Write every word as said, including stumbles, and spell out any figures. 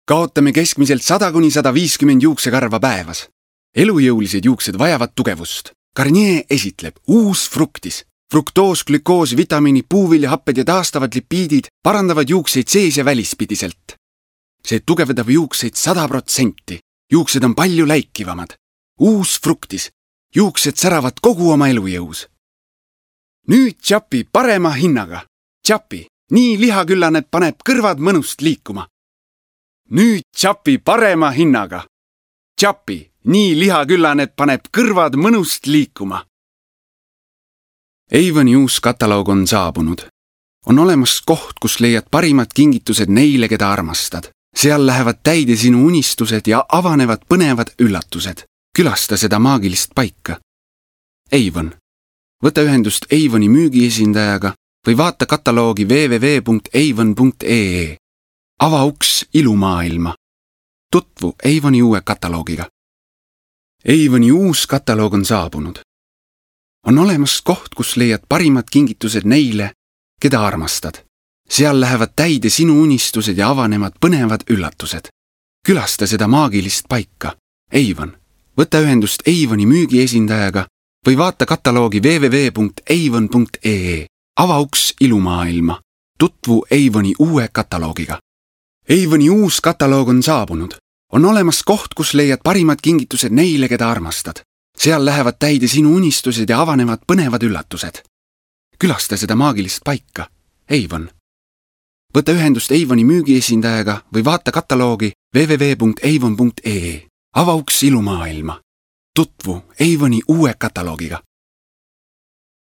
Kaotame keskmiselt sada kuni sada viiskümmend juuksekarva päevas. Elujõulised juuksed vajavad tugevust. Garnier esitleb uus Fructis. Fruktoos, glükoos, vitamiini, puuviljahapped ja taastavad lipiidid parandavad juukseid sees ja välispidiselt. See tugevdab juukseid sada protsenti. Juuksed on palju läikivamad. Uus Fructis. Juuksed säravad kogu oma elujõus. Nüüd Tšapi parema hinnaga. Tšapi, nii lihaküllane paneb kõrvad mõnust liikuma. Nüüd Tšapi parema hinnaga. Tšapi, nii lihaküllane paneb kõrvad mõnust liikuma. Avoni uus kataloog on saabunud. On olemas koht, kus leiad parimad kingitused neile, keda armastad. Seal lähevad täide sinu unistused ja avanevad põnevad üllatused. Külasta seda maagilist paika. Avon. Võta ühendust Avoni müügiesindajaga või vaata kataloogi w w w punkt avon punkt e e. Ava uks ilumaailma. Tutvu Avoni uue kataloogiga. Avoni uus kataloog on saabunud. On olemas koht, kus leiad parimad kingitused neile, keda armastad. Seal lähevad täide sinu unistused ja avanevad põnevad üllatused. Külasta seda maagilist paika. Avon. Võta ühendust Avoni müügiesindajaga või vaata kataloogi w w w punkt avon punkt e e. Ava uks ilumaailma. Tutvu Avoni uue kataloogiga. Avoni uus kataloog on saabunud. On olemas koht, kus leiad parimad kingitused neile, keda armastad. Seal lähevad täide sinu unistused ja avanevad põnevad üllatused. Külasta seda maagilist paika. Avon. Võta ühendust Avoni müügiesindajaga või vaata kataloogi w w w punkt avon punkt e e. Ava uks ilumaailma. Tutvu Avoni uue kataloogiga.